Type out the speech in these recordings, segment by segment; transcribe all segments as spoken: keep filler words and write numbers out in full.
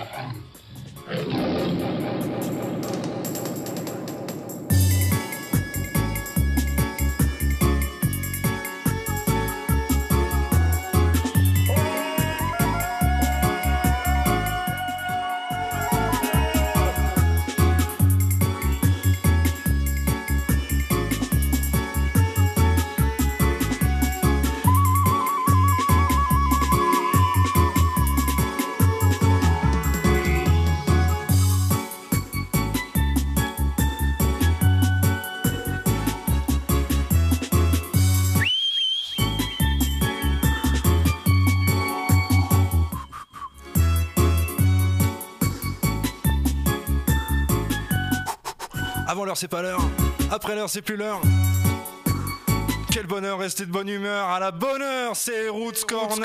Avant l'heure c'est pas l'heure, après l'heure c'est plus l'heure. Quel bonheur, rester de bonne humeur, à la bonne heure, c'est Roots Corner.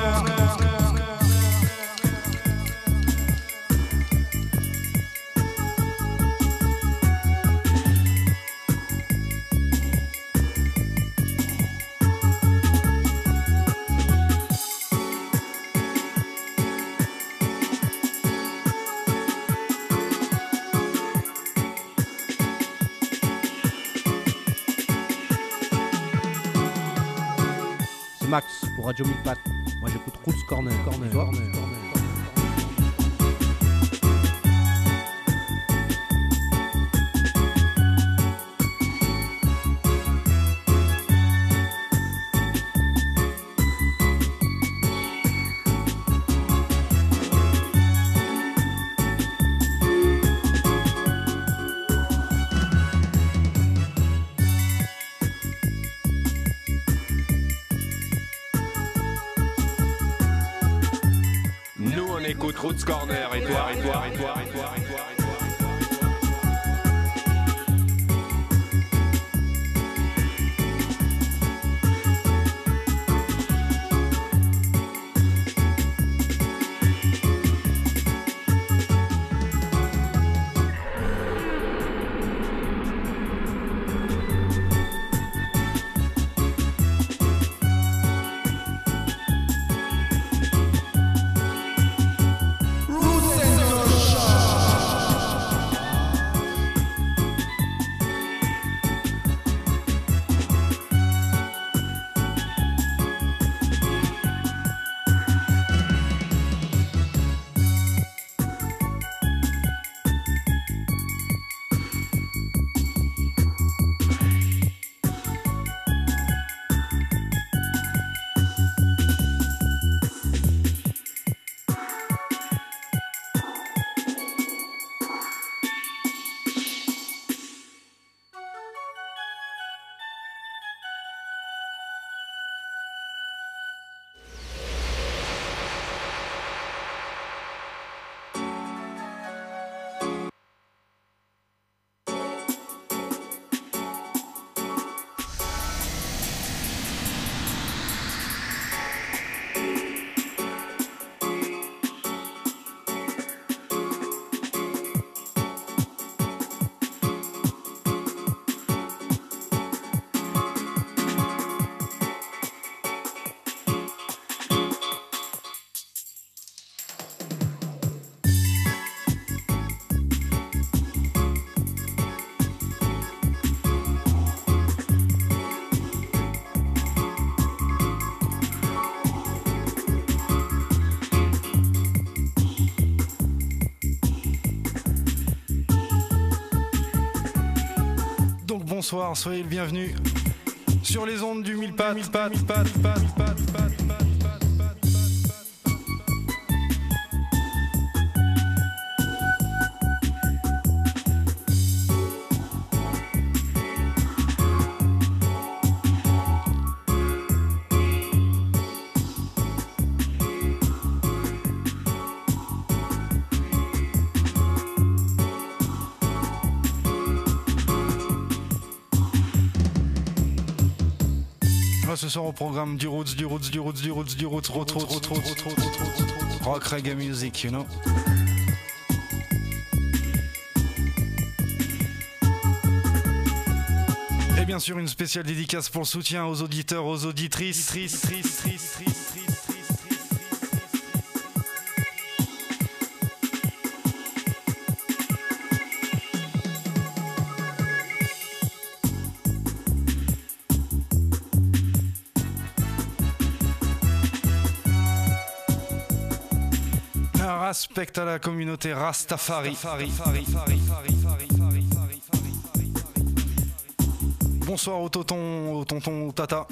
Max pour Radio mille pattes. Moi j'écoute Roots Corner. Corner, Corner, Corner. Écoute Roots Corner et toi, et toi, et toi, et toi, et toi, et toi. Bonsoir, soyez le bienvenu sur les ondes du mille pattes, pattes, pattes, pattes, pattes, pattes, pattes. Ce soir au programme du Roots, du Roots, du Roots, du Roots, du Roots, Roots, Roots, Roots, Roots, rock, reggae music, you know. Et bien sûr une spéciale dédicace pour le soutien aux auditeurs, aux auditrices. respect à la communauté Rastafari. Bonsoir au tonton, au tonton, au tata.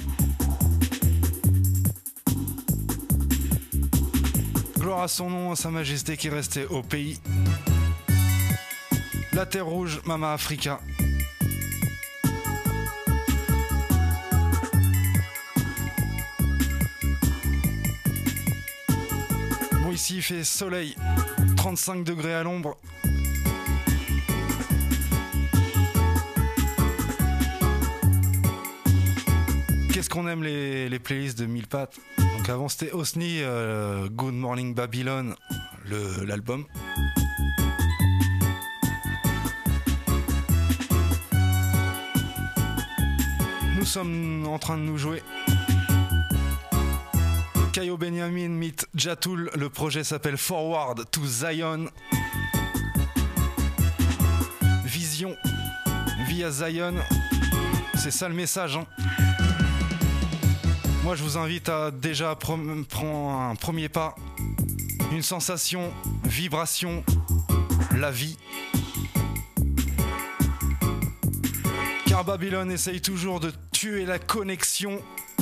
Gloire à son nom, à sa majesté qui restait au pays. La terre rouge, Mama Africa. Bon, ici il fait soleil, trente-cinq degrés à l'ombre. Qu'est-ce qu'on aime les, les playlists de Mille Pattes. Donc avant c'était Osni, euh, Good Morning Babylon, le, l'album. Nous sommes en train de nous jouer Kayo Benjamin meet Jatool, le projet s'appelle Forward to Zion. Vision via Zion, c'est ça le message, hein. Moi je vous invite à déjà prom- prendre un premier pas, une sensation, vibration, la vie. Car Babylone essaye toujours de tuer la connexion.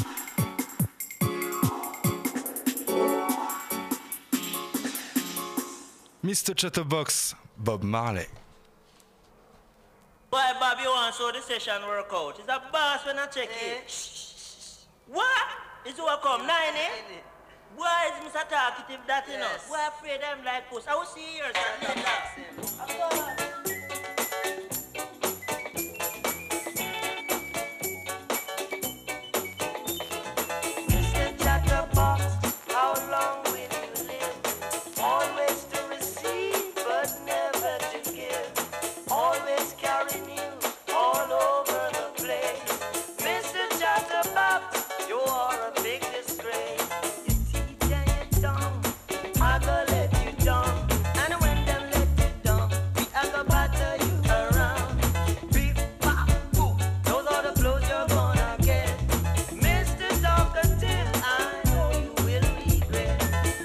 mister Chatterbox, Bob Marley. Boy, Bob, you want so the session work out? It's a boss when I check it. What? It's what come nine, eh? Boy, is Mister Talkative that in us? Boy, afraid them like us. I will see yours. Mister Chatterbox, how long will you live? Always to receive, but never to give. Always carry news all over the place. Mister Chatterbox, you are a big disgrace. Your teeth and your tongue, I go let you down. And when them let you down, I go batter you around. Beep, bop, boop, those are the blows you're gonna get. Mister Talkative, I know you will regret.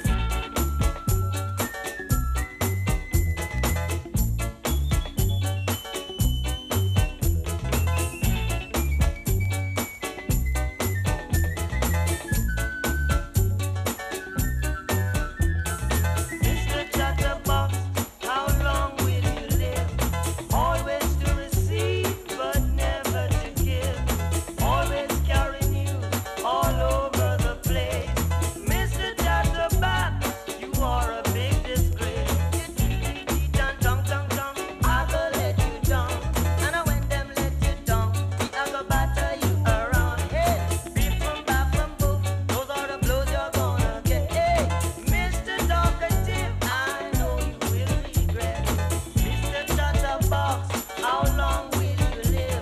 Mister Chatterbox, how long will you live? Always to receive, but never to give. Always carry news all over the place. Mister Chatterbox, you are a big disgrace. Your teeth and tongue, tongue, tongue, I go let you down. And when them let you down, I go batter you around. Hey, beep from back from boom, those are the blows you're gonna get. Hey, Mister Talkative, I know you will regret. Mister Chatterbox, how long will you live?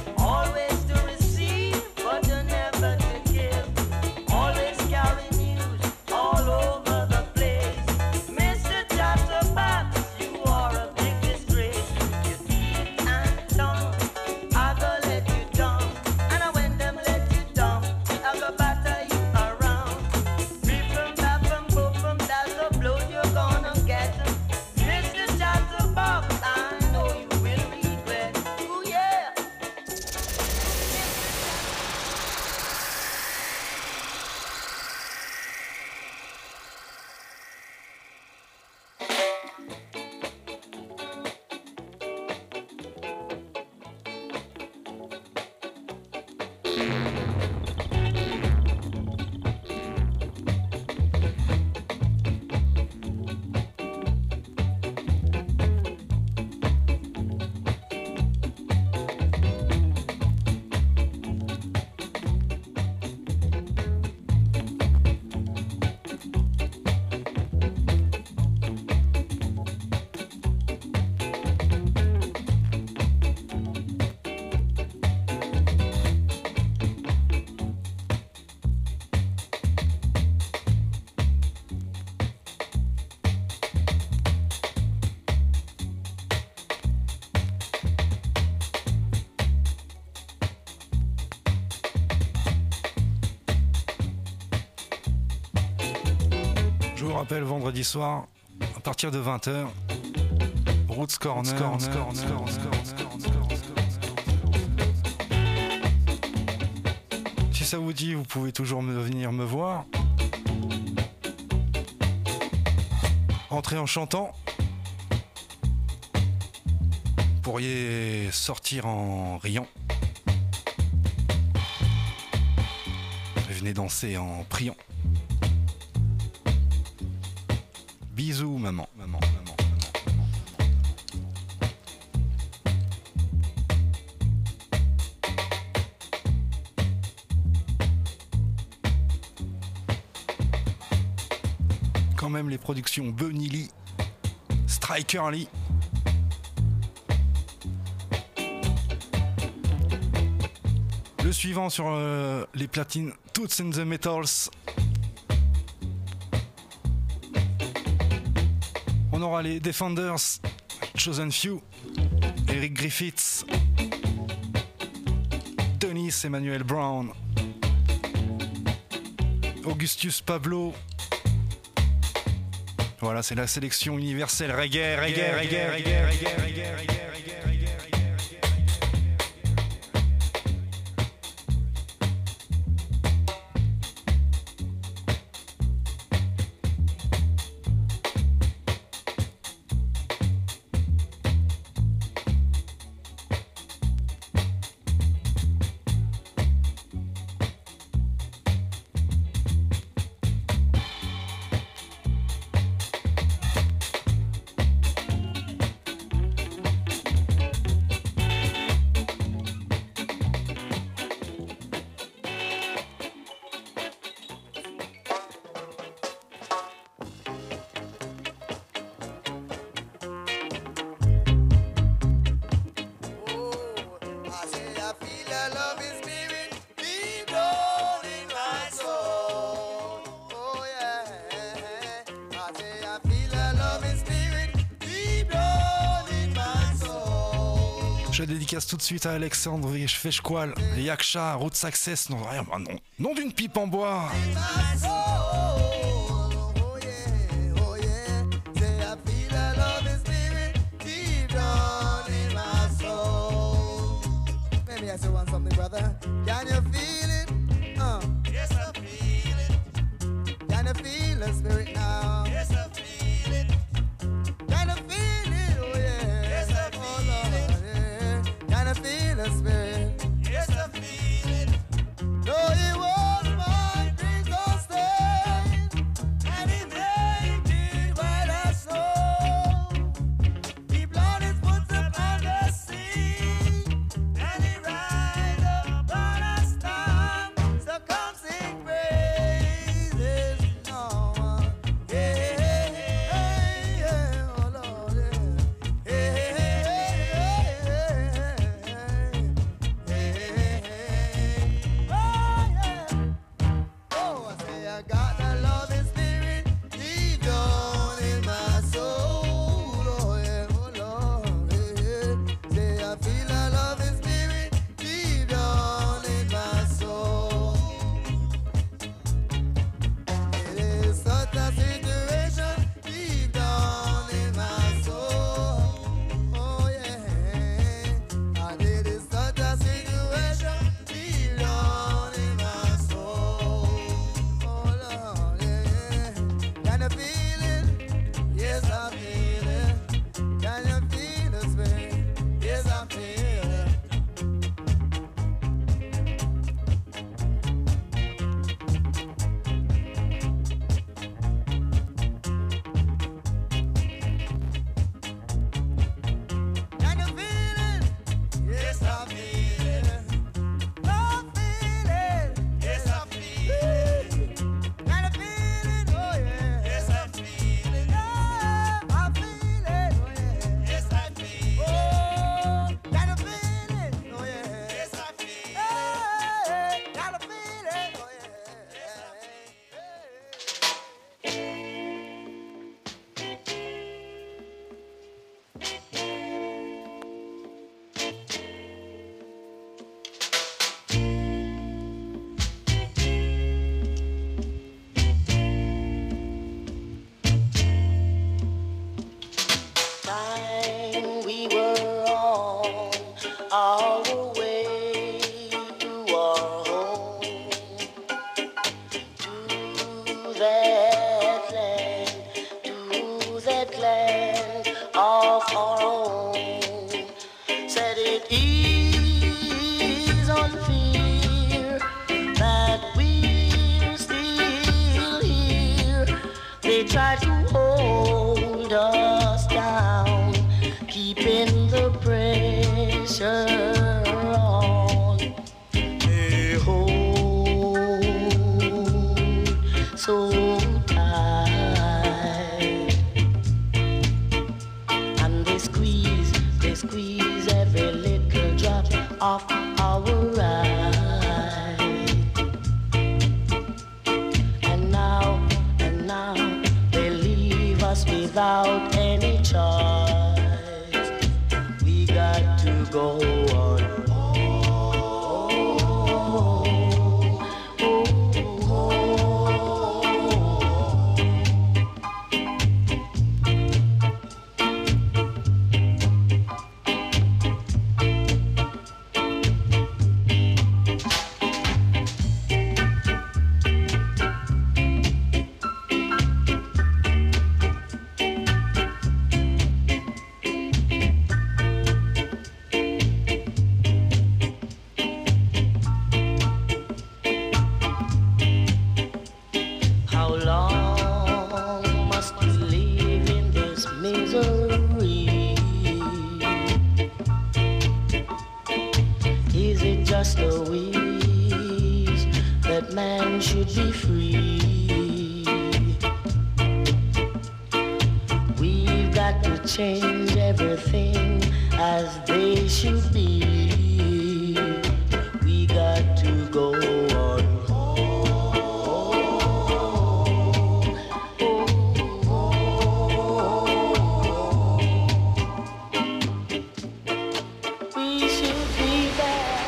Always to receive, but you never to give. Always carry news all over the place. Mister Chatterbox, you are a big disgrace. Your teeth and tongue, I go let you down. And when them let you down, I go batter you around. Beep from back from boom from that's the blow you're gonna get. Mister Chatterbox, I know you will regret. Ooh yeah. Je vous rappelle, vendredi soir, à partir de vingt heures. Roots Corner, Corner, Corner, Corner. Si ça vous dit, vous pouvez toujours me, venir me voir. Entrez en chantant. Vous pourriez sortir en riant. Venez danser en priant. Bisous, maman, maman, maman, maman, maman. Quand même les productions Bunny Lee, Striker Lee. Le suivant sur euh, les platines Toots and the Metals. On aura les Defenders, Chosen Few, Eric Griffiths, Denis Emmanuel Brown, Augustus Pablo. Voilà, c'est la sélection universelle reggae, reggae, reggae, reggae, reggae, reggae, reggae, reggae. Je dédicace tout de suite à Alexandre Feshqual, Yaksha, Roots Access, non, rien, non, nom d'une pipe en bois. Yeah. that land, to that land of our own. Said it is unfair that we're still here. They try to hold us down, keeping the pressure on. They hold so tight, and they squeeze, they squeeze every little drop of our right. And now, and now they leave us without any choice. We got to go on. How long must we live in this misery? Is it just a wish that man should be free? We've got to change everything as they should be. We got to go on. We should be there.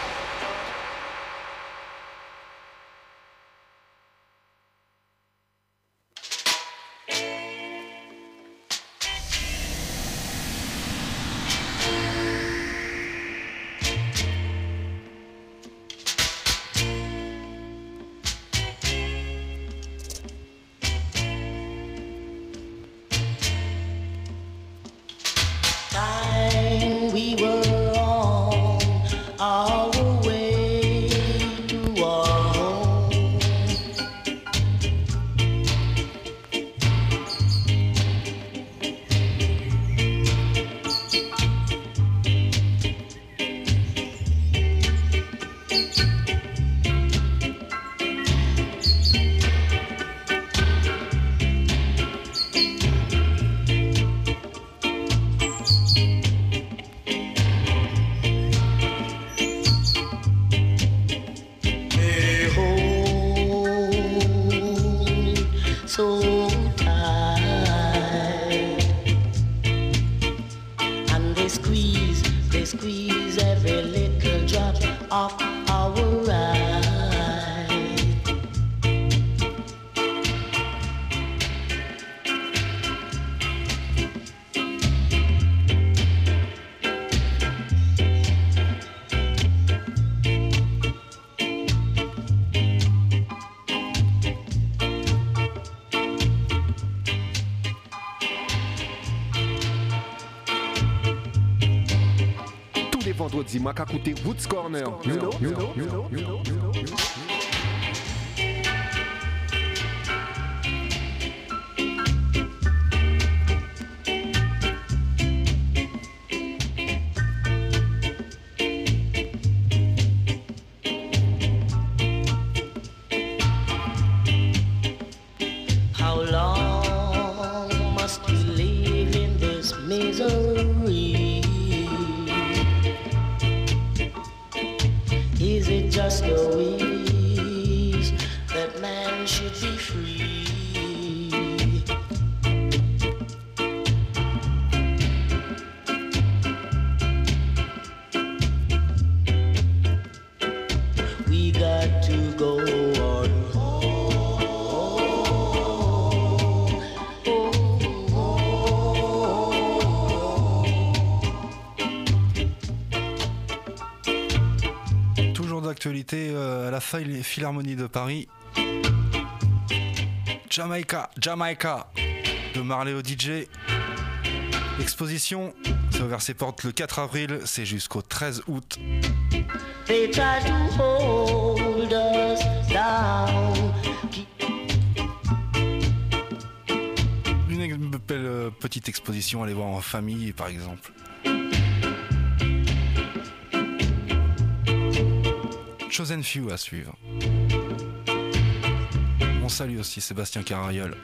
Time we were on our way to our home. They hold so tight, and they squeeze, they squeeze every little drop of our right. Tous les vendredis, moi qu'à écouter Roots Corner. You know, you know, you know, you know, you know, you know. How long must we live in this misery? Is it just a wish that man should be free? We got to go on. Toujours d'actualité euh, à la Phil- Philharmonie de Paris. Jamaica, Jamaica de Marley au D J. Exposition, ça a ouvert ses portes le quatre avril, c'est jusqu'au treize août. They try to hold us down. Une belle petite exposition à aller voir en famille par exemple. Chosen Few à suivre. On salue aussi Sébastien Carariol.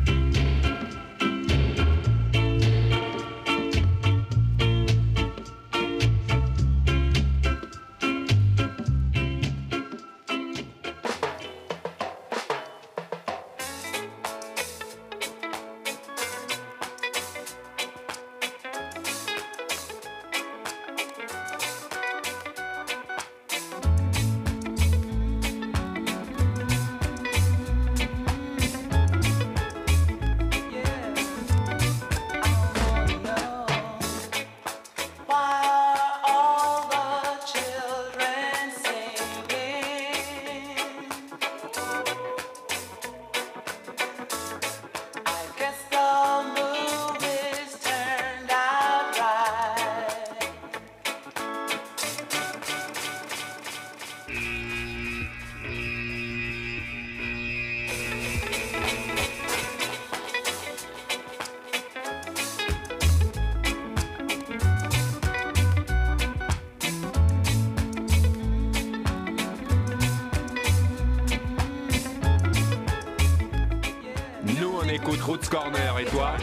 Écoute Roots Corner et toi?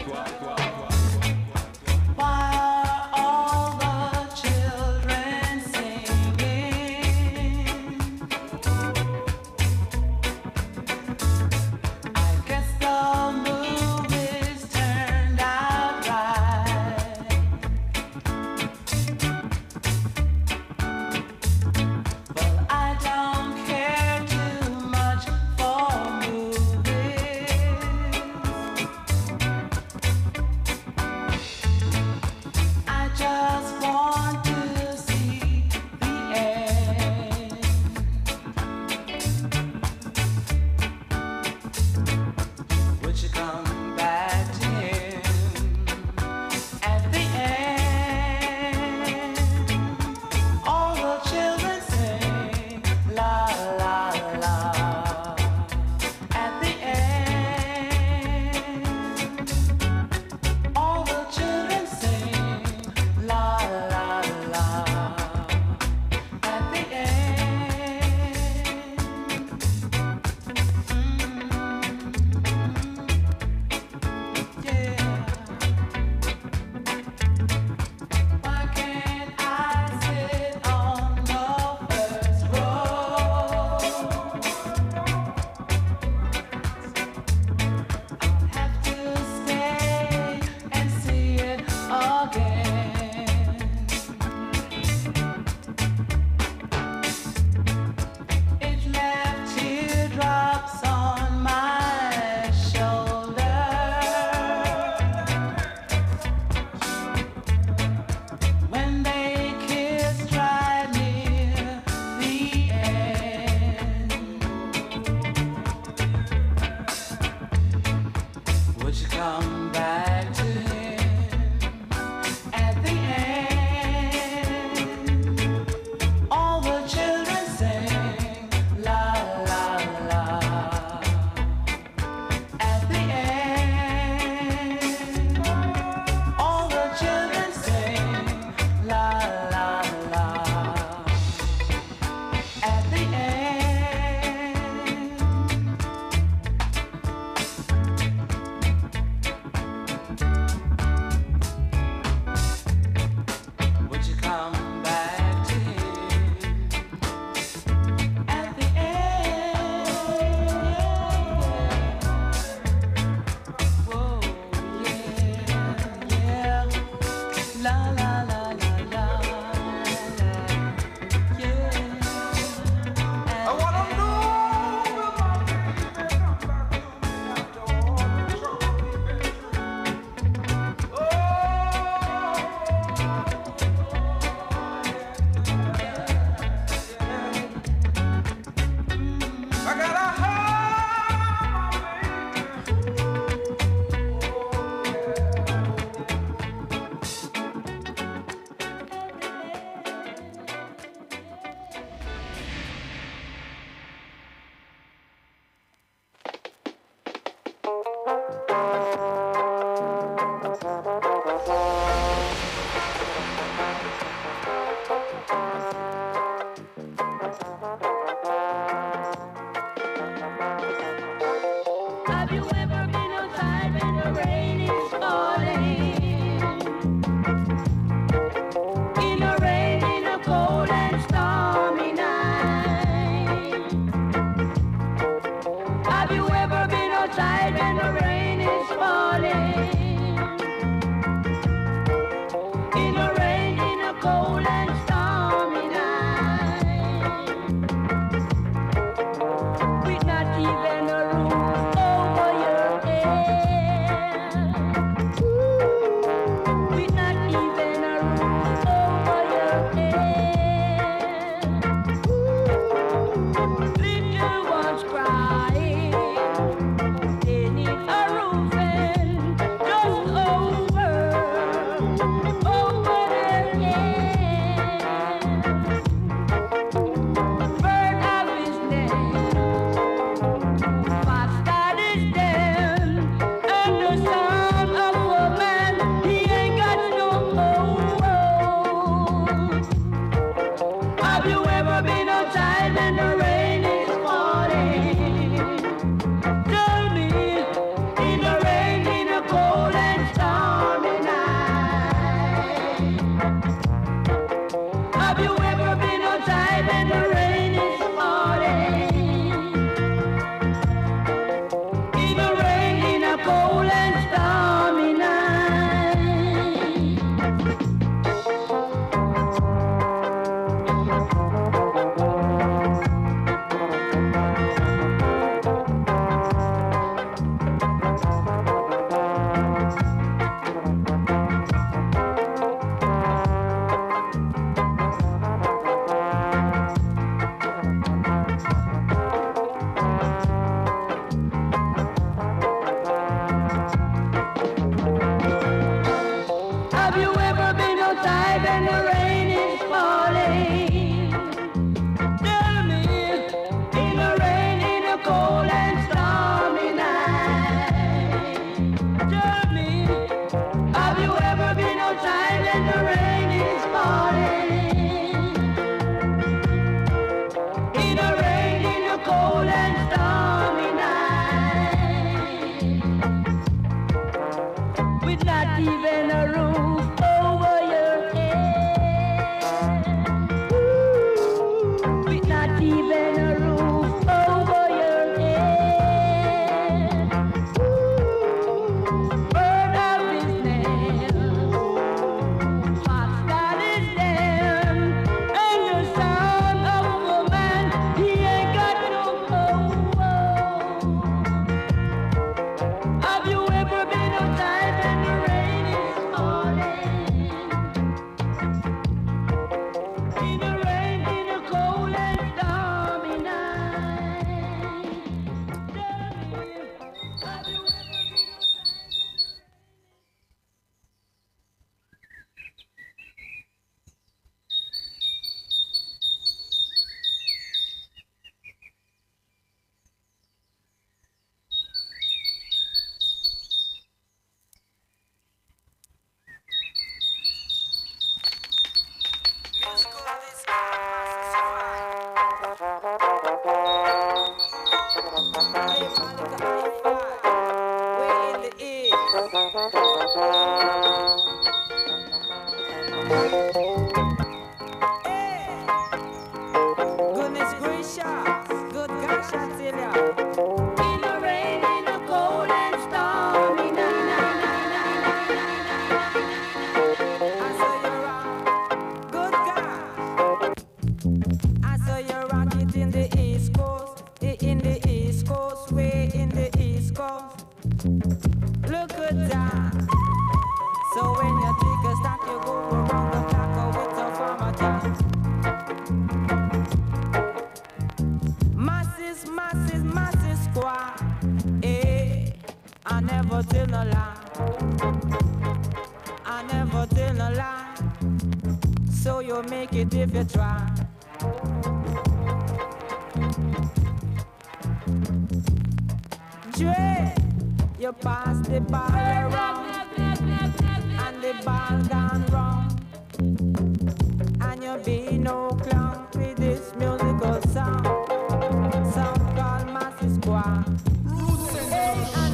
Have you ever been outside when the rain is falling? In the rain, in a cold and stormy night. Have you ever been outside when the rain is falling? In the rain, in a cold and stormy night. With not even a roof over your head. With not even a roof over your head. Little ones crying. They need a roof and just over, over their head. Bird of his name, bastard is dead, and the son of a man, he ain't got no home. Have you ever been outside when the rain is falling? Tell me, in the rain, in a cold and stormy night. Have you ever been outside when the rain is falling? In the rain, in a cold and stormy night. Have you ever been outside when the rain is falling? Tell me, in the rain, in a cold and stormy night. Tell me, have you ever been outside when the rain is falling? In the rain, in a cold and stormy night. With not even a roof over your head. With not even a roof over your head. Bird of his name, bastard is dead, and the son of a man, he ain't got no home. Have you ever been outside when the rain is falling? In the rain, in a cold and stormy night. Tell me, have you ever been outside? Goodness gracious, good gosh, I tell ya. In the rain, in a cold and stormy night. I saw you rock, good gosh. I saw you rock it in the East Coast, i- in the East Coast, way in the East Coast. Look at that. So when you take a stock, you go around the clock with a farmer top. Masses, masses, masses squad. Eh, I never tell a lie. I never tell a lie. So you make it if you try. Dre, you pass the ball around, and the ball gone wrong. And you be no clown with this musical sound. Sound called Massive Squad. Hey,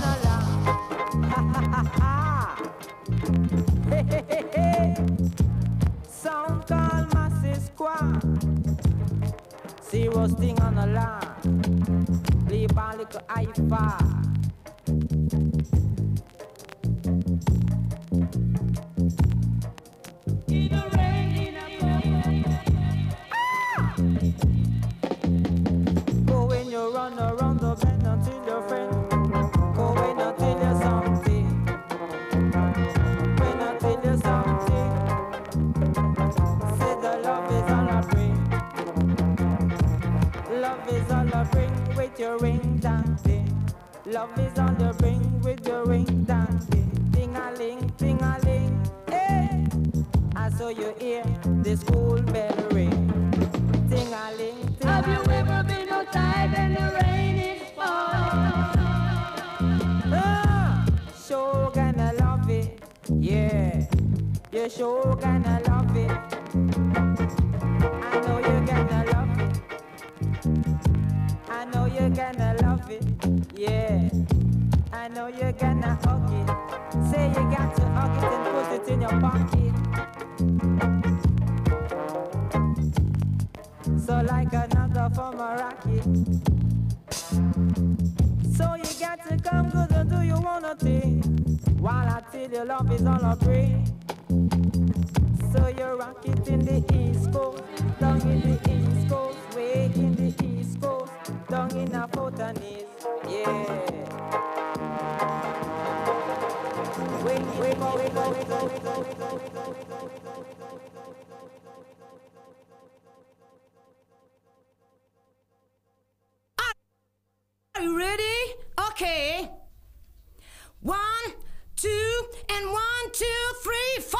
roasting on the land. Leave a little high fire. In the rain, in a ah! Go when you run around the bend until your friend. Go when I tell you something. When I tell you something. Say the love is all I bring. Love is all I bring with your ring dancing. Love is all you bring with your ring dancing. Ting-a-ling, ting-a-ling, hey. I saw you hear the school bell ring. Ting-a-ling, ting-a-ling. Have you ever been outside and the rain is falling? Ah, sure gonna love it, yeah. You sure gonna love it. I know you're gonna love it. I know you're gonna love it, yeah. I know you're gonna hug it. Say you got to hug it and put it in your pocket. So like another from a rocket. So you got to come good and do you wanna think. While I tell you love is all I bring. So you rock it in the East Coast, down in the East Coast, way in the East Coast, down in the Fortanis, yeah. Wait, wait, wait, wait, wait, wait, wait, wait, wait, Are you ready? Okay. One, two, and one, two, three, four.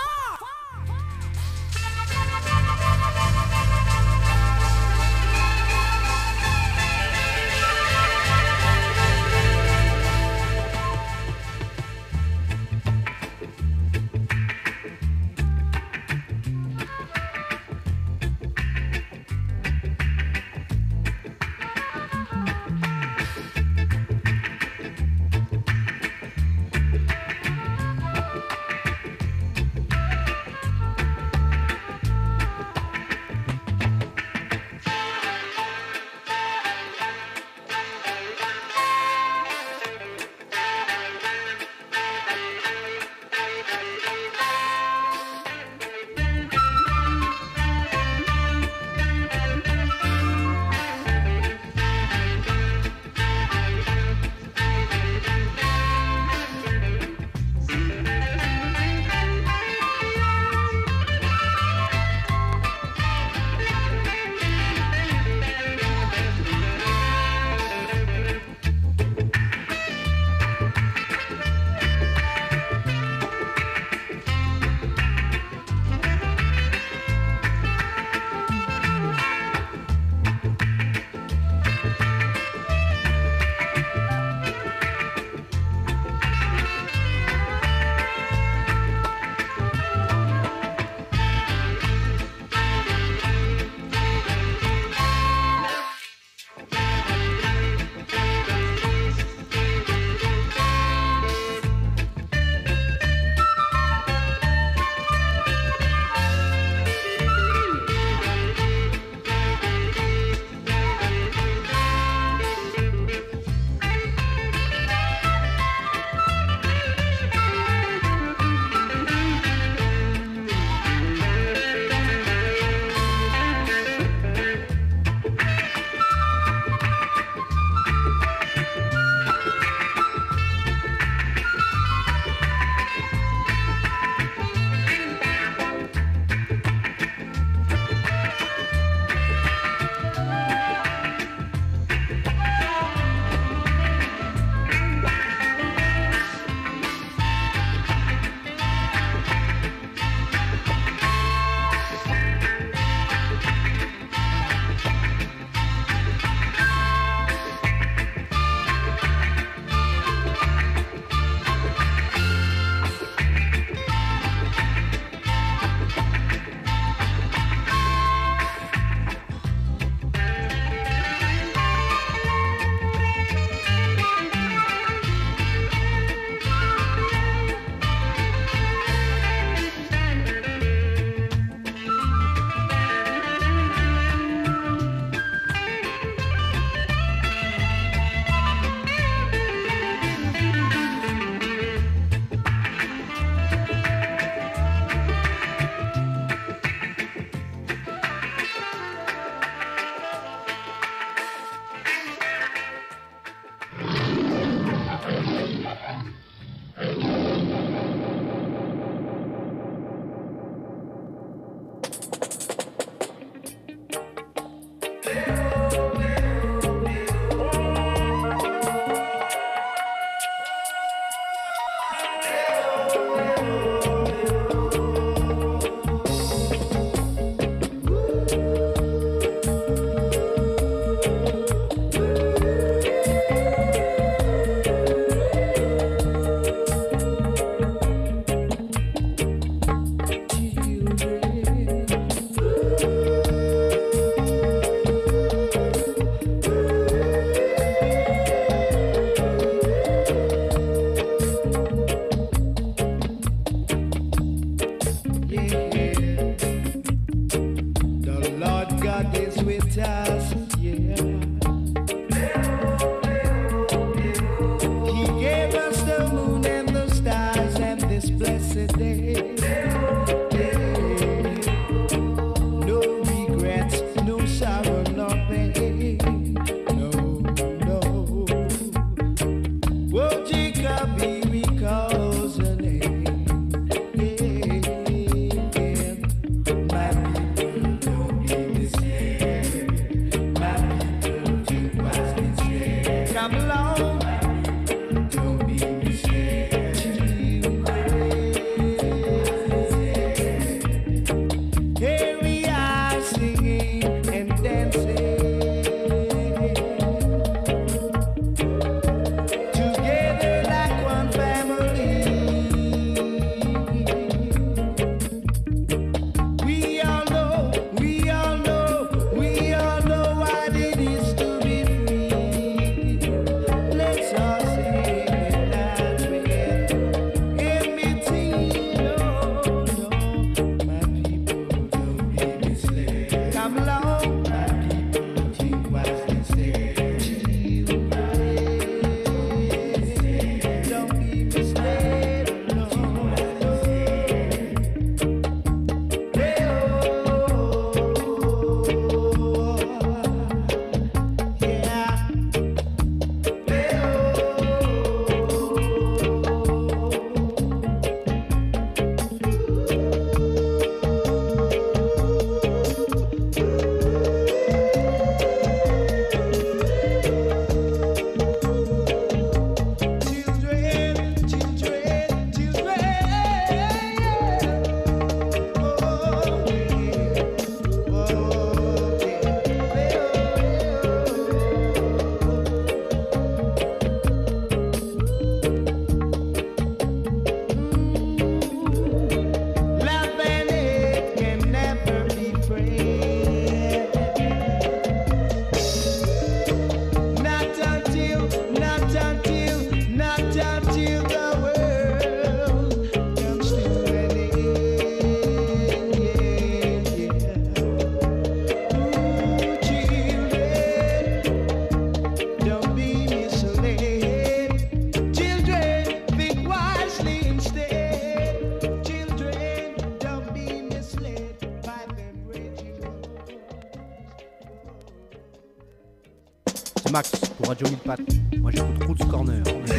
Max pour Radio mille pattes. Moi j'écoute Roots Corner.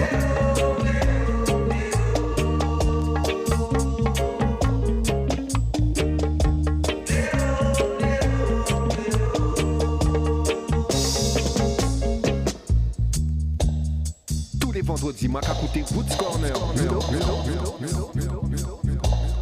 Tous les vendredis, moi qu'à écouter Woods Corner. Ludo, Ludo, Ludo, Ludo, Ludo, Ludo, Ludo.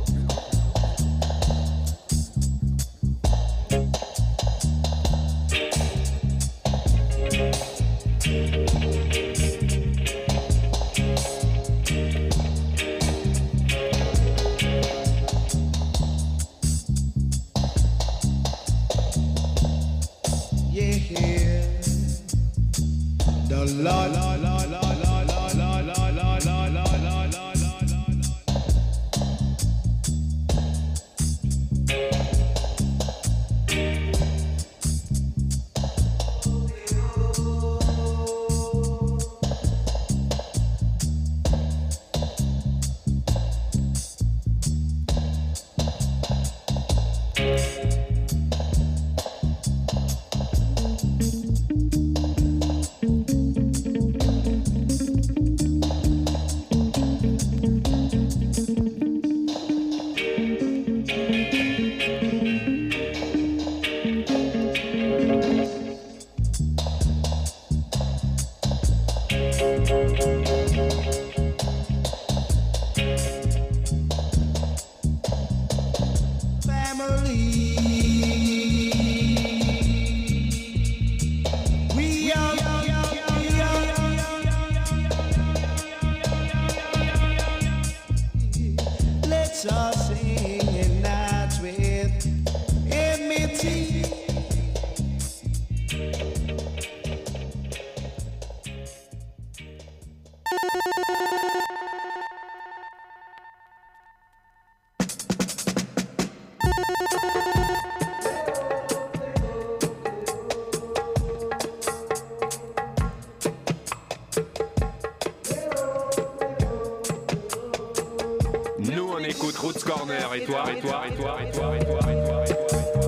Roots Corner, et toi, et toi, et toi, et toi, et toi, et toi, et toi, et toi.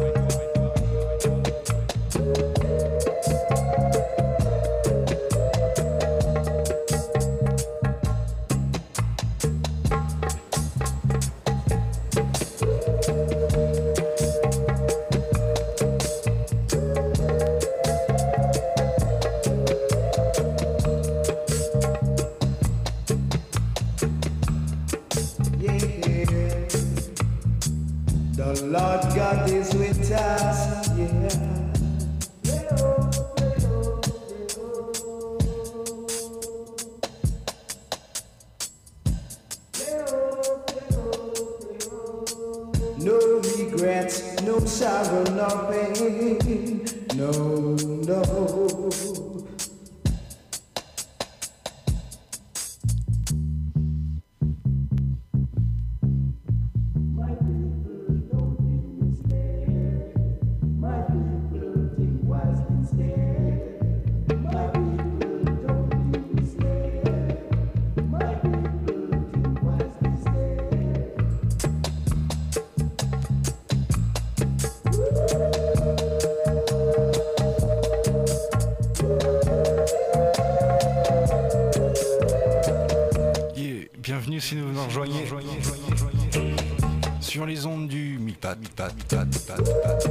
Si nous nous rejoignez sur les ondes du Milpat, Milpat, Milpat, Milpat, Milpat,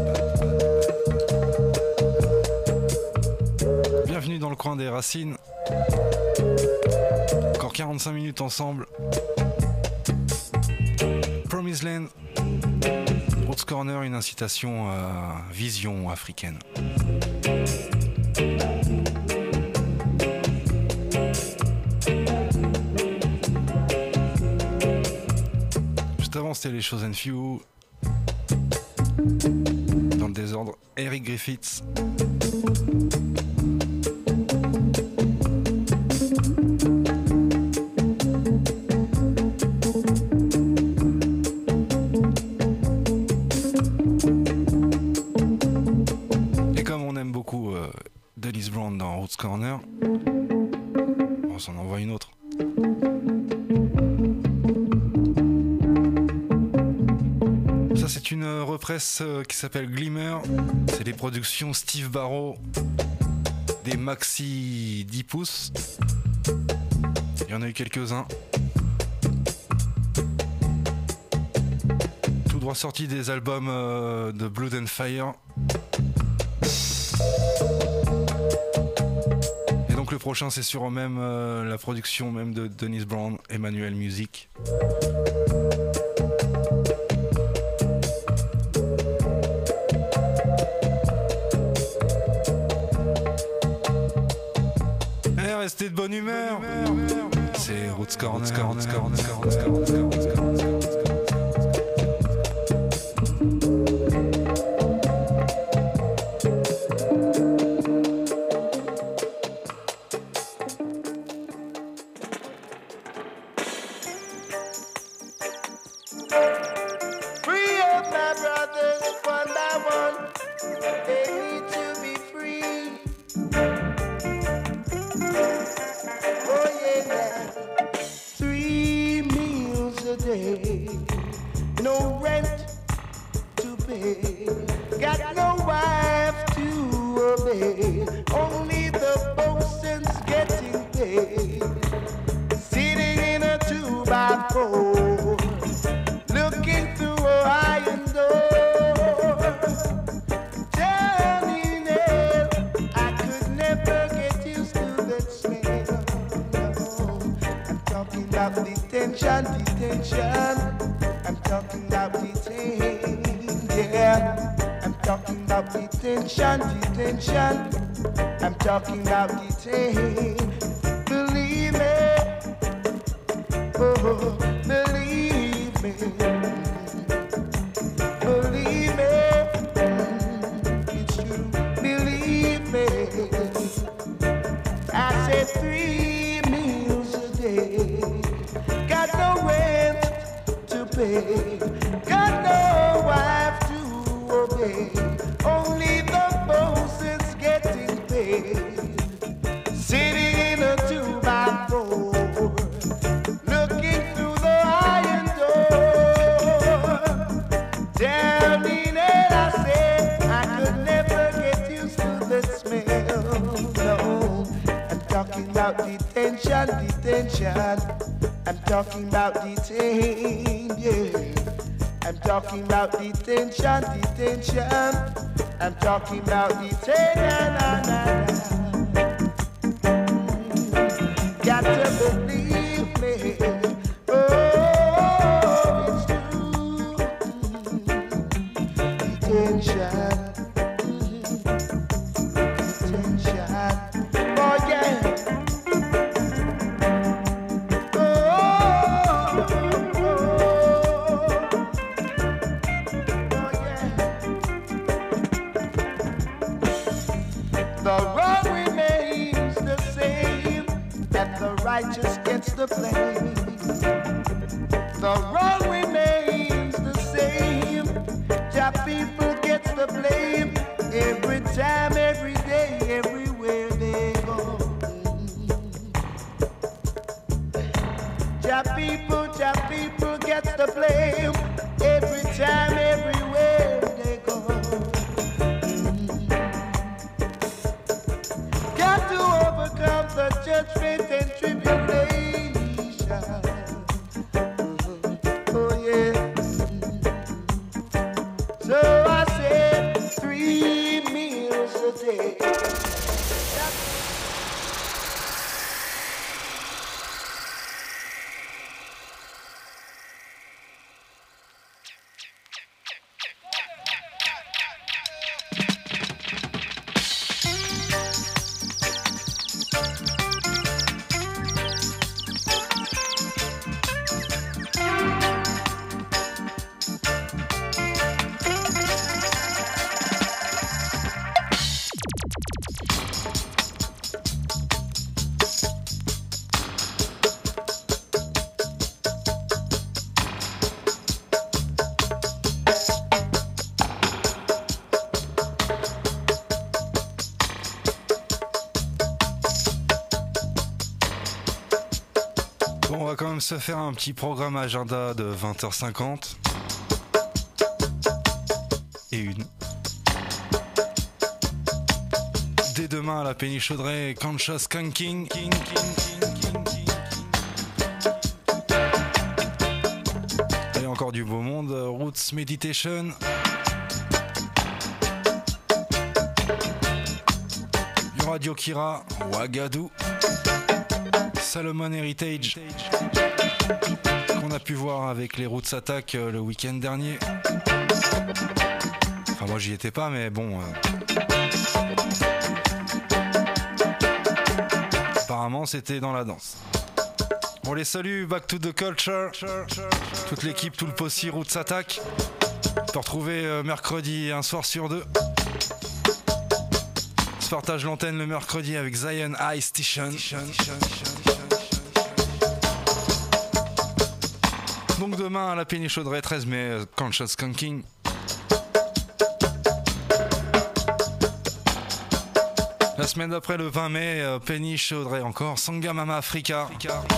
Milpat. Bienvenue dans le coin des racines. Encore quarante-cinq minutes ensemble. Promised Land, Roots Corner, une incitation à vision africaine. Avant c'était les Chosen Few, dans le désordre Eric Griffiths, et comme on aime beaucoup euh, Dennis Brown dans Roots Corner, on s'en envoie une autre. Ça c'est une represse qui s'appelle Glimmer, c'est les productions Steve Barrow, des maxi dix pouces. Il y en a eu quelques-uns. Tout droit sorti des albums euh, de Blood and Fire. Et donc le prochain c'est sur même euh, la production même de Dennis Brown, Emmanuel Music. Eh, restez de bonne humeur. C'est Roots Corner, Corner, Corner, Corner, Corner, Corner. Free up my brothers one by one. They need to be free. Oh yeah, yeah. Three meals a day, no rent to pay. Got no wife to obey. Only the bosun's getting paid. Sitting in a two by four. Looking through a iron door, turning it, I could never get used to that smell. No, I'm talking about detention, detention. I'm talking about detain, yeah. I'm talking about detention, detention. I'm talking about detain. Believe me, oh, believe me. Believe me, it's true. Believe me. I said three meals a day. Got no rent to pay. Got no wife to obey. Only the boss is getting paid. Sitting in a two by four. Looking through the iron door. Down in it, I said I could never get used to the smell. No, I'm talking about detention, detention. I'm talking about detain, yeah. I'm talking about detention, detention. I'm talking about detain, na, na, na. Got to believe me. Oh, it's true. Detention, detention, oh yeah. Oh, oh, oh yeah. The wrong remains the same, and the righteous gets the blame. The wrong remains the same. Jah people gets the blame every time, every day, everywhere they go. Jah people, Jah people gets the blame every time, everywhere they go. Got to overcome the judgment and tribulation. Oh yeah. So I said three meals a day. Bon, on va quand même se faire un petit programme agenda de vingt heures cinquante. Et une. Dès demain. demain à la péniche Audrey, Conscious Skanking. King, king, king, king, king. Et encore du beau monde, Roots Meditation. Radio Kira, Ouagadou, Salomon Heritage, qu'on a pu voir avec les Roots Attack euh, le week-end dernier. Enfin, moi j'y étais pas, mais bon. Euh... Apparemment, c'était dans la danse. On les salue, Back to the Culture, toute l'équipe, tout le possi Roots Attack. On peut retrouver euh, mercredi un soir sur deux. Je partage l'antenne le mercredi avec Zion Ice Station. Donc demain à la péniche Audrey, treize mai, Conscious Skanking. La semaine d'après, le vingt mai, péniche Audrey encore, Sangamama Africa.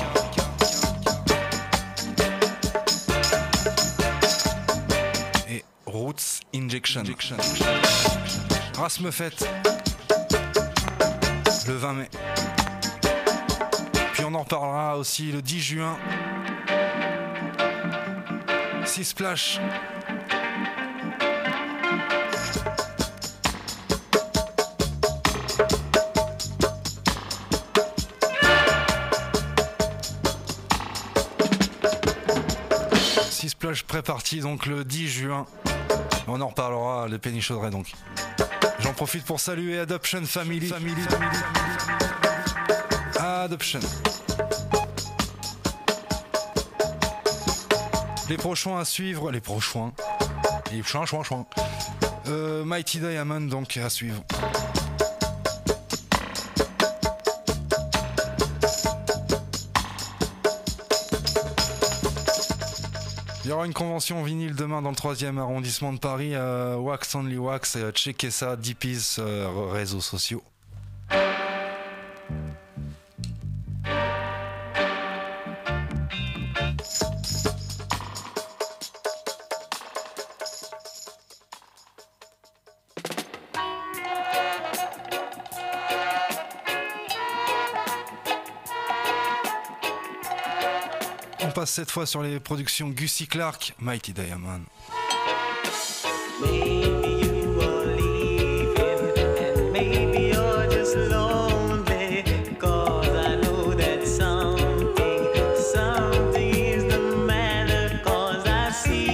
Et Roots Injection. Rasmefet. Le vingt mai. Puis on en reparlera aussi le dix juin. Six Splash. Six Splash pré-partie donc le dix juin. On en reparlera le péniche Audrey donc. J'en profite pour saluer Adoption Family. Family, Family, Family. Adoption. Les prochains à suivre, les prochains. Les prochains, chouin, chouin. Euh, Mighty Diamond donc à suivre. Il y aura une convention vinyle demain dans le troisième arrondissement de Paris, euh, Wax Only Wax, et checkez ça, D P's euh, réseaux sociaux. On passe cette fois sur les productions Gussie Clarke, Mighty Diamond. Maybe you are leaving, and maybe you're just lonely, 'cause I know that something, something is the matter, 'cause I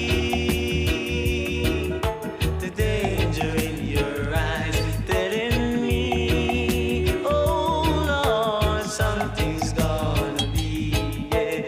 see the danger in your eyes, telling me, oh Lord, something's gonna be, yeah.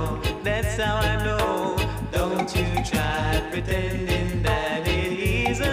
Pretending that it isn't.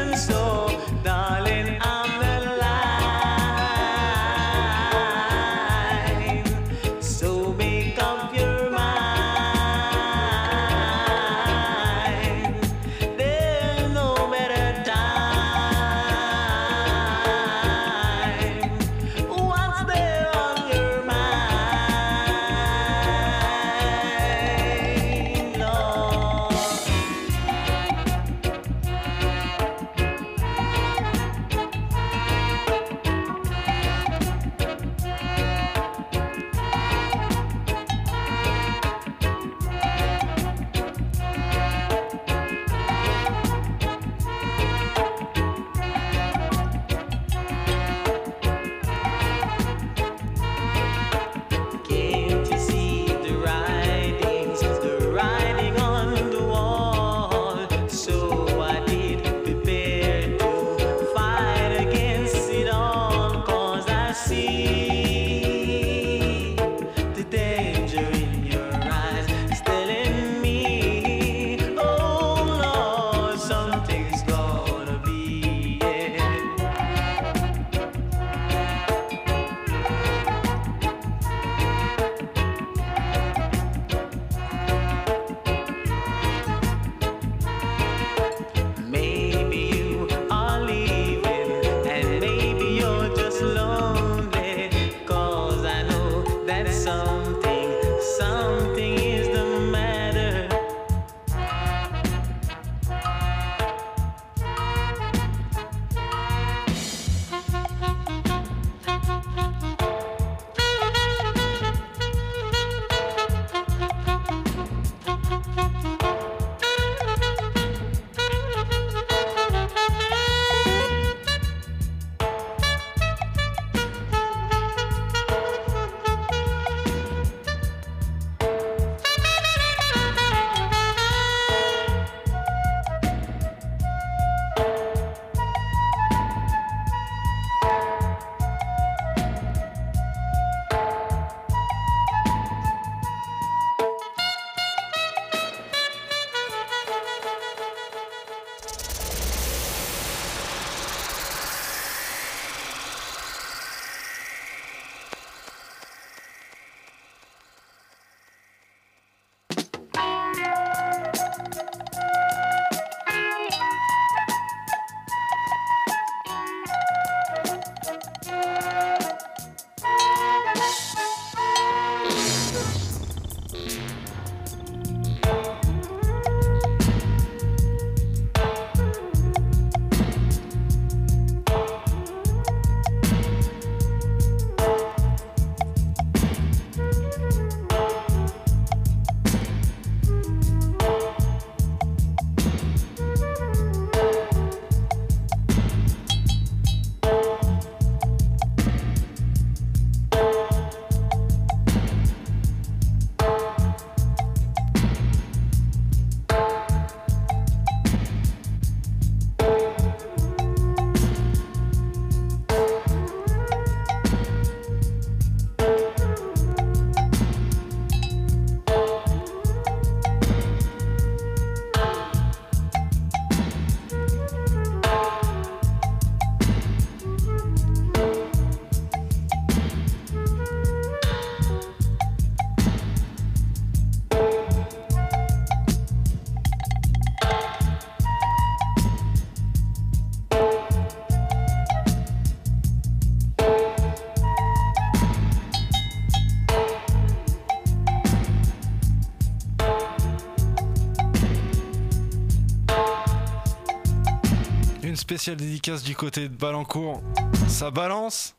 spéciale dédicace du côté de Balancourt. Ça balance.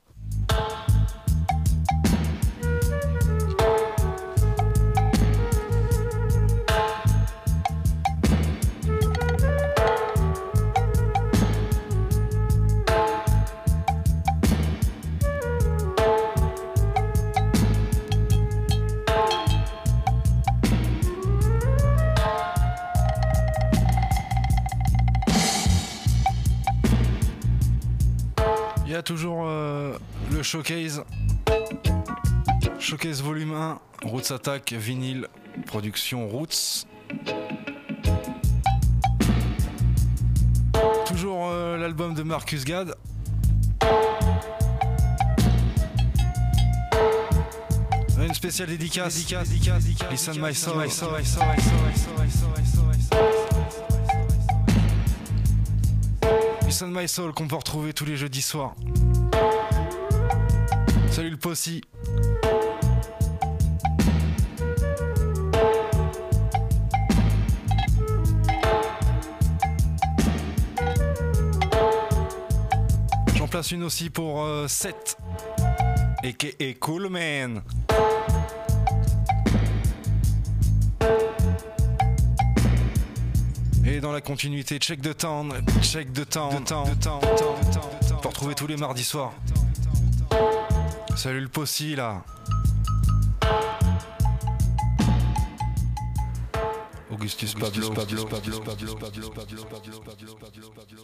Il y a toujours euh, le showcase. Showcase volume un, Roots Attack, vinyle, production Roots. Toujours euh, l'album de Marcus Gad. Une spéciale dédicace. dédicace, dédicace, dédicace Listen My Soul. My soul, my soul, my soul, my soul, my soul, my soul, my soul. Listen My Soul qu'on peut retrouver tous les jeudis soirs. Salut le Possi. J'en place une aussi pour euh, sept. A K A Cool Man. Et dans la continuité, check the town, check the town, the town, the town, the town, the town, the town. Pour retrouver tous les mardis soirs. Salut le Possi là. Augustus Pablo, Pablo, Pablo, Pablo, Pablo, Pablo, Pablo, Pablo, Pablo, Pablo, Pablo, Pablo.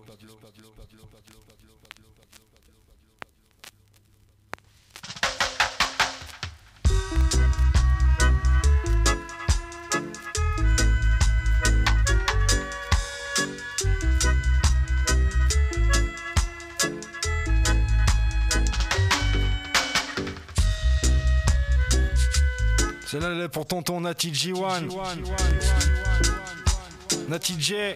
Celle-là, elle est pour tonton Natty G un. Natty J.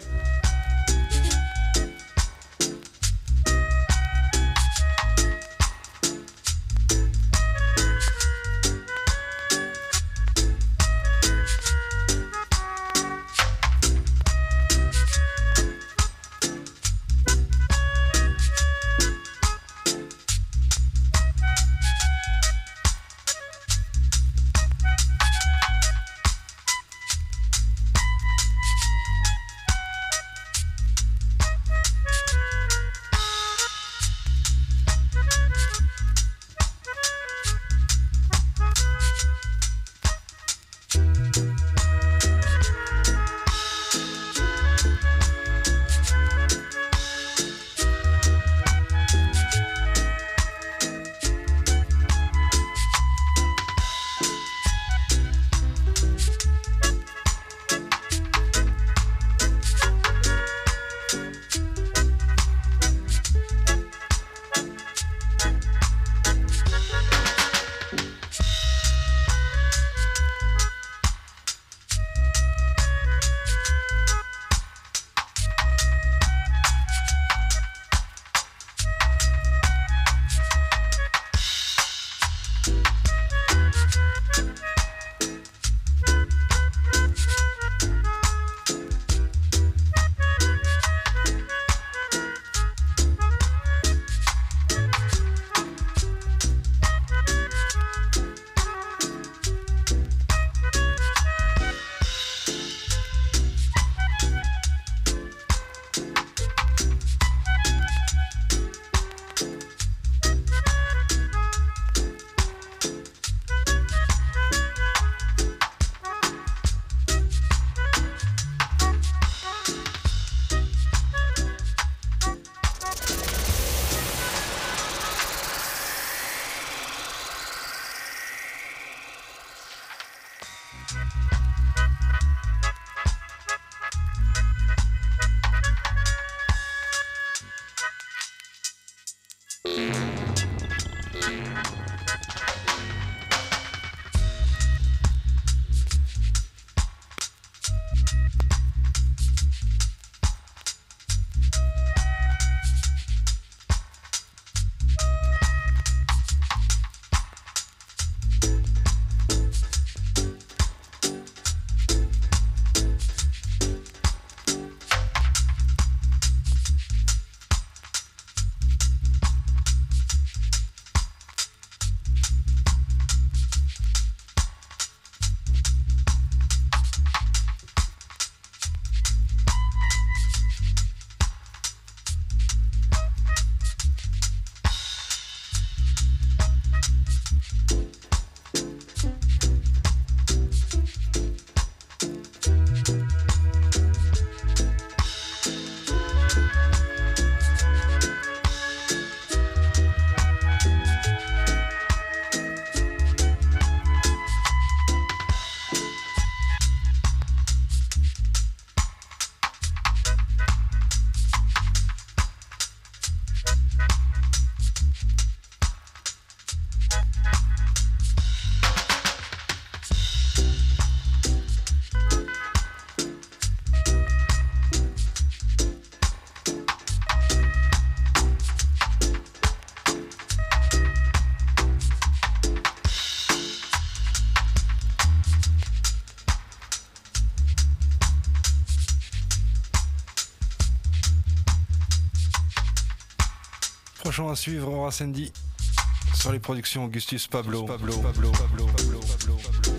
Prochain à suivre, Aura Sandy sur les productions Augustus Pablo. Pablo, Pablo, Pablo, Pablo, Pablo, Pablo.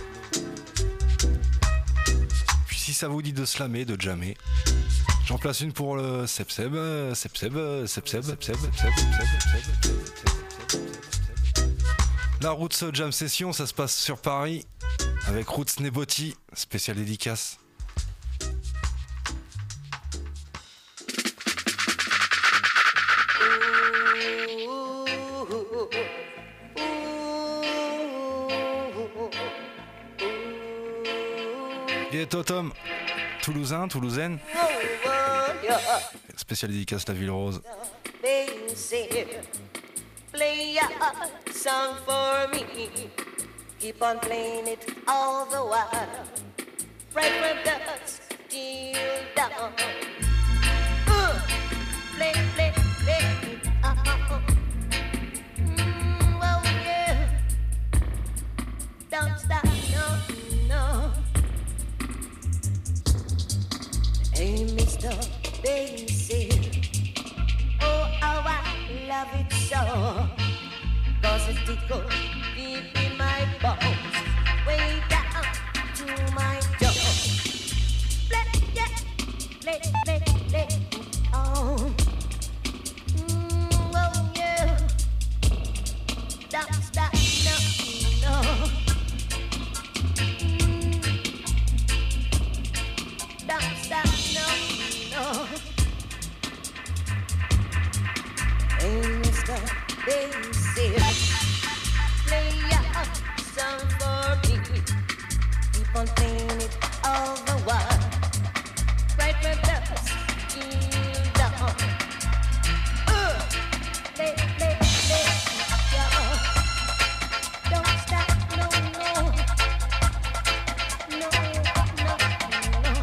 Puis si ça vous dit de slammer, de jammer, j'en place une pour le Seb Seb, Seb Seb, Seb Seb, Seb Seb, Seb Seb. La Roots Jam Session, ça se passe sur Paris avec Roots Neboti, spécial dédicace. Et Totom, Toulousain, Toulousaine. Spécial dédicace la Ville Rose. Play a song for me. Keep on playing it all the while. Right from dusk till dawn. Uh, play, play, play it on. Mm, well, yeah. Don't stop, no, no. Hey, Mister Babysitter. Oh, how I love it so. Cause it tickles deep in my bones, way down to my jaw. Play, yeah, play, play, play it on. Mm, oh yeah. Don't stop, no, no. Mm, don't stop, no, no. Hey, Mister Babysitter, play a song for me. Keep on playing it all the while. Right from dusk till dawn. Uh, play, play, play, y'all. Don't stop, no, no. No, no, no.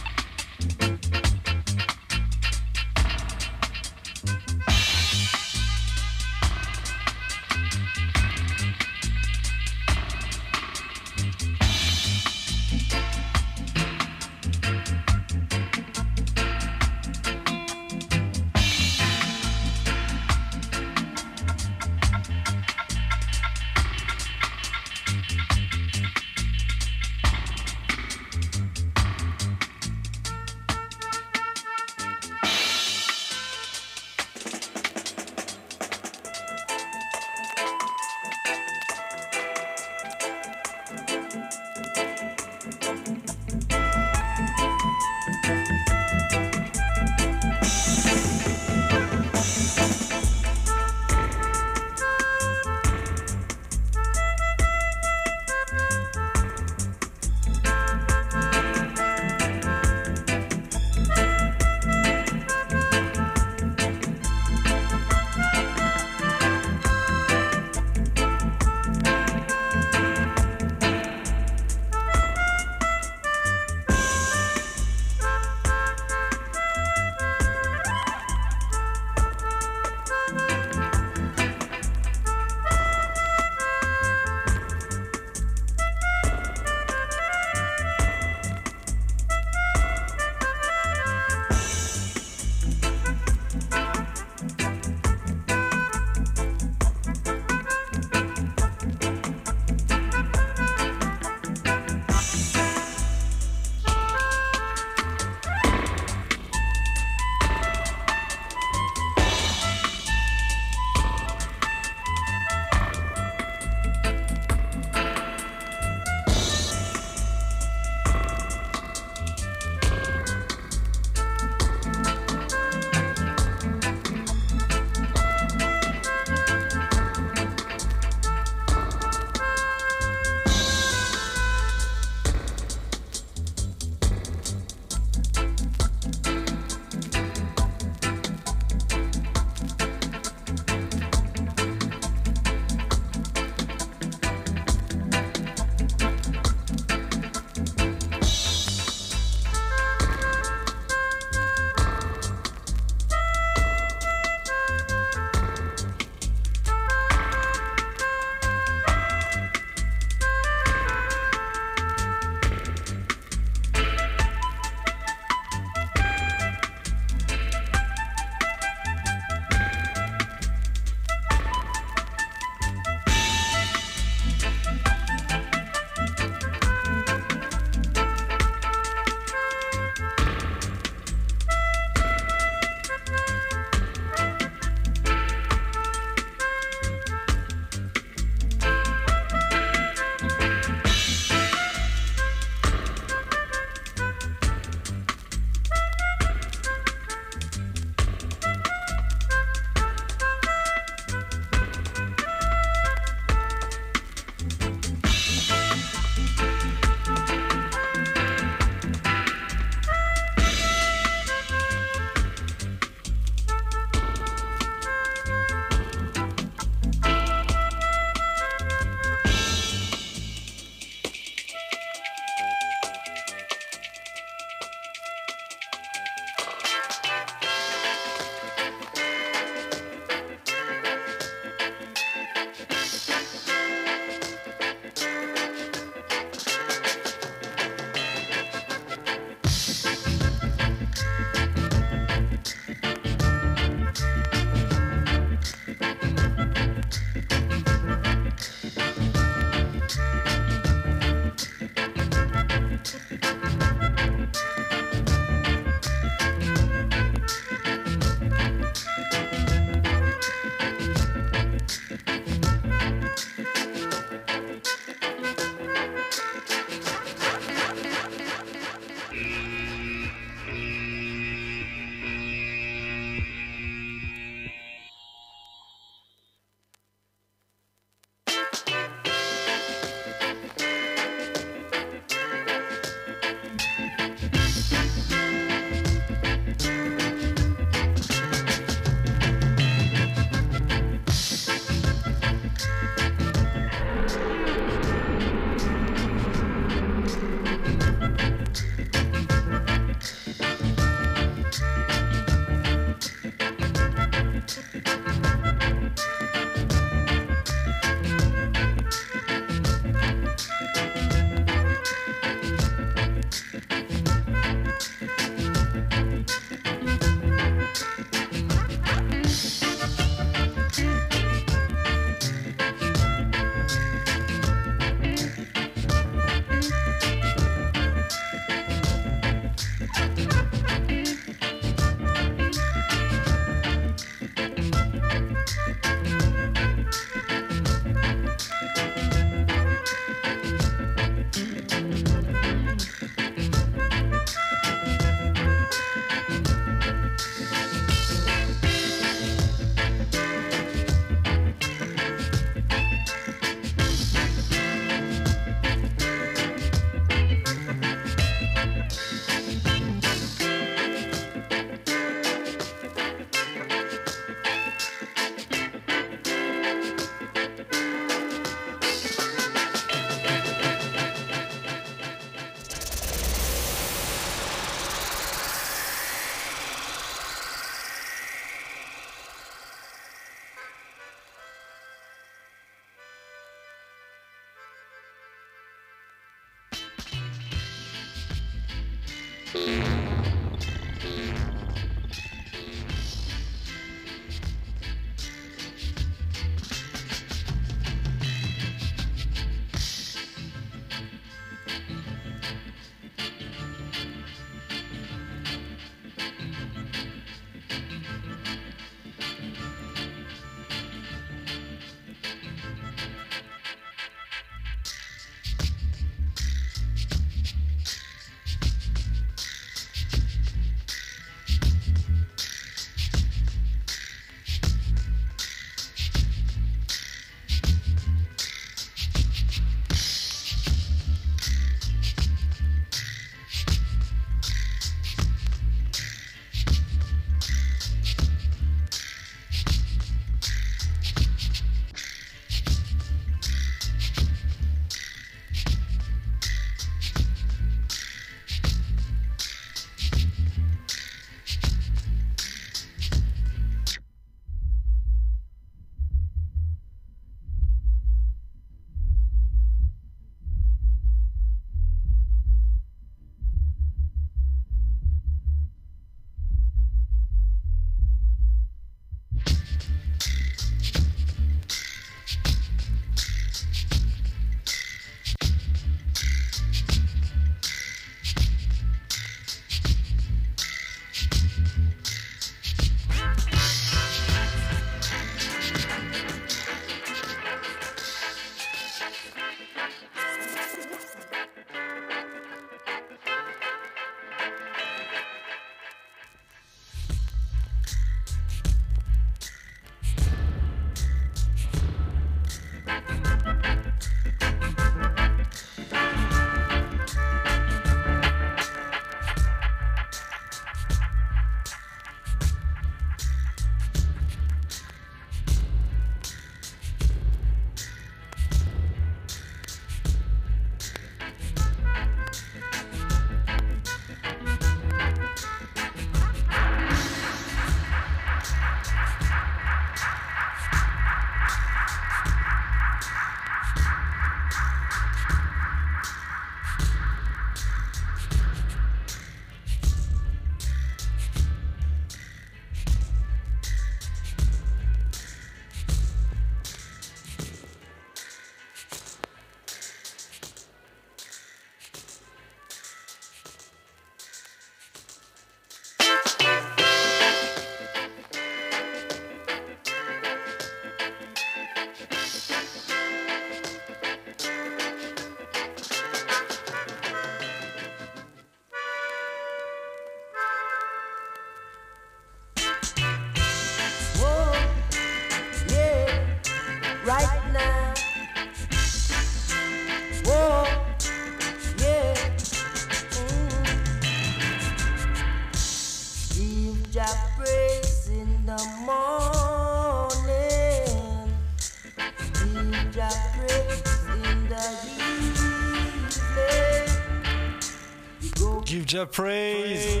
Give Jah praise.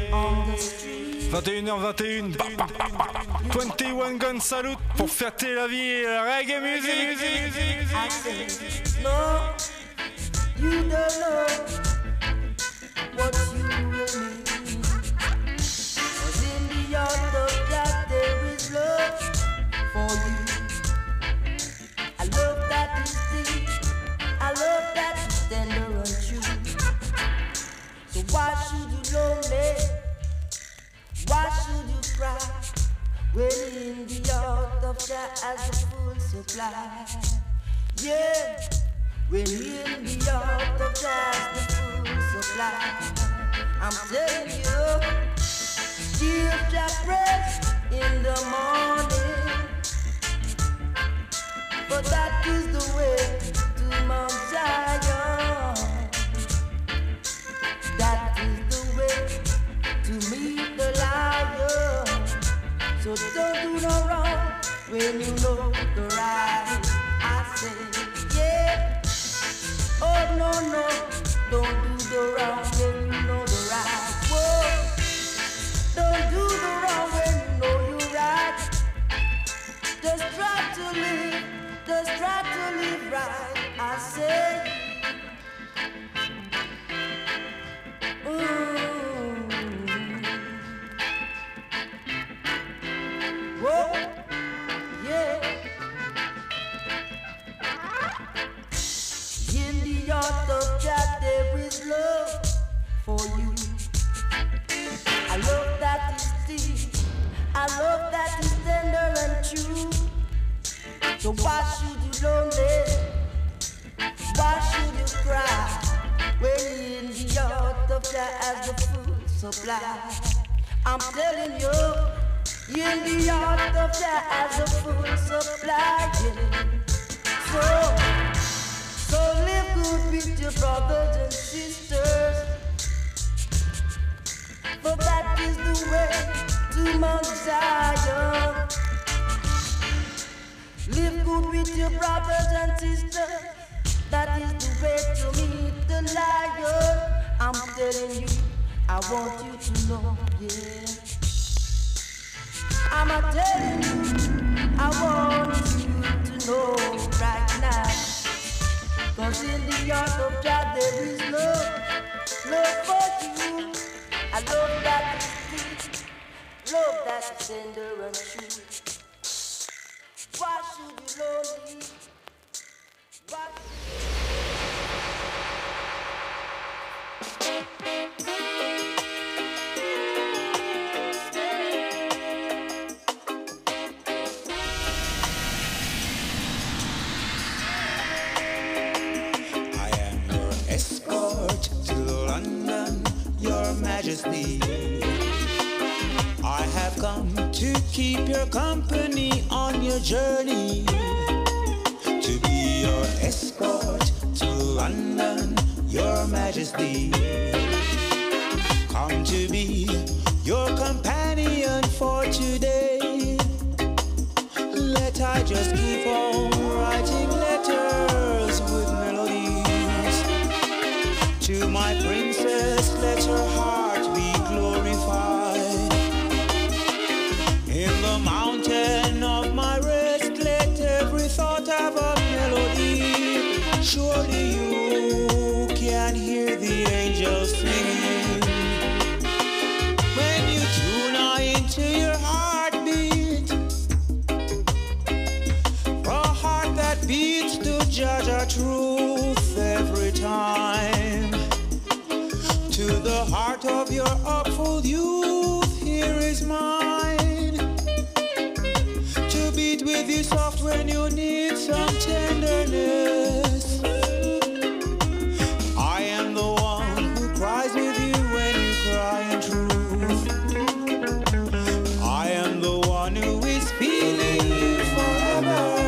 vingt et une heures vingt et un. vingt et un Gun Salute pour fêter la vie. Reggae music. No, you don't know what you will need. 'Cause in the heart of God there is love for you. I love that is deep. I love that is tender and true. So why should you lonely? Why should you cry? When in the heart of God has a full supply. Yeah, when in the heart of God the full supply. I'm telling you, give Jah praise in the morning. But that is the way to Mount Zion. That is the way to meet the lion. So don't do no wrong when you know the right. I say, yeah. Oh no no, don't do the wrong when you know the right. Whoa, don't do the wrong when you know you're right. Just try to live, just try to live right. I say, mm. love that is tender and true. So why should you lonely? Why should you cry when in the heart of Jah has the food supply? I'm telling you, in the heart of Jah has the food supply. Yeah. So, so live good with your brothers and sisters, for that is the way to Mount Zion. Live good with your brothers and sisters, that is the way to meet the lion. I'm telling you, I want you to know, yeah. I'm a telling you, I want you to know right now. Cause in the heart of God there is love, love for you. I love that is sweet, love that is tender and true. Why should you lonely? Why Majesty, I have come to keep your company on your journey, to be your escort to London, your Majesty. Come to be your companion for today. Let I just keep on writing letters with melodies to my princess. Let her heart be glorified. In the mountain of my rest, let every thought have a melody. Surely you can hear the angels singing when you tune into your heartbeat, a heart that beats to judge our truth every time. To the heart of your hopeful youth, here is mine. To beat with you soft when you need some tenderness. I am the one who cries with you when you cry in truth. I am the one who is feeling you forever.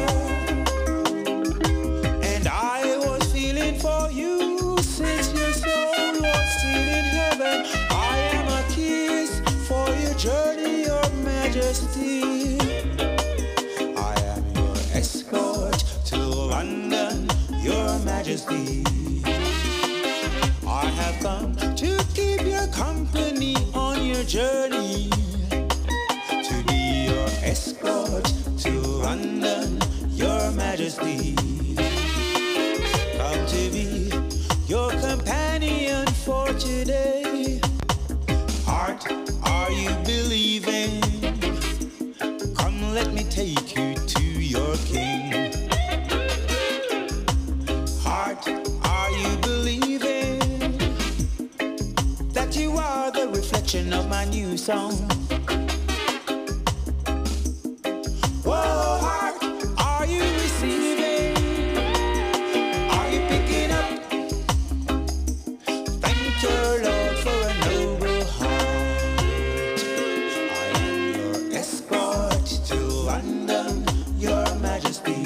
And I was feeling for you since your soul was still in heaven. I am a kiss for your journey, your Majesty. I am your escort to London, your Majesty. I have come to keep your company on your journey, to be your escort to London, your Majesty. Come to be your companion for today. Heart, are you believing? Come, let me take you to your King. Heart, are you believing that you are the reflection of my new song? Whoa, heart, are you receiving? Are you picking up? Thank your Lord for a noble heart. I am your escort to London, your Majesty.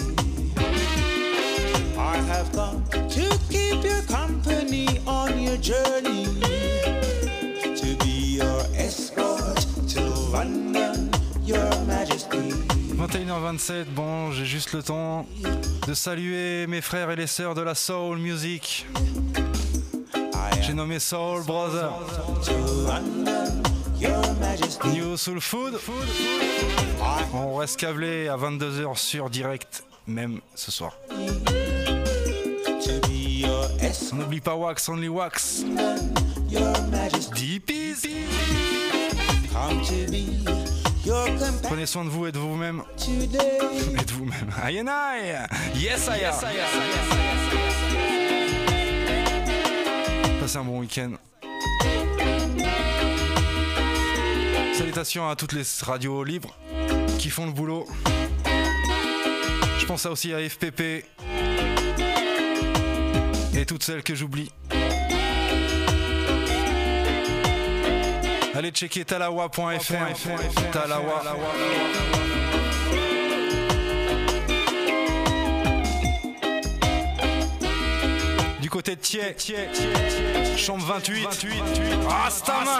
I have come to keep your company on your journey, to be your escort to London, your Majesty. vingt et une heures vingt-sept, bon, j'ai juste le temps de saluer mes frères et les sœurs de la Soul Music. J'ai nommé Soul Brother. New Soul Food. On reste câblé à vingt-deux heures sur direct, même ce soir. On n'oublie pas Wax, Only Wax. Deep Easy. Prenez soin de vous et de vous-même. Et de vous-même. Aïe and aïe. Yes, aïe. Passez un bon week-end. Salutations à toutes les radios libres qui font le boulot. Je pense aussi à F P P et toutes celles que j'oublie. Allez checker talawa point f r. Talawa. Du côté de Thiers, chambre vingt-huit. Rastaman.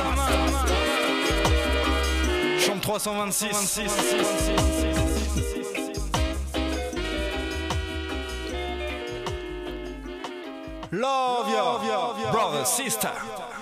Chambre trois cent vingt-six. Love ya, brother, sister.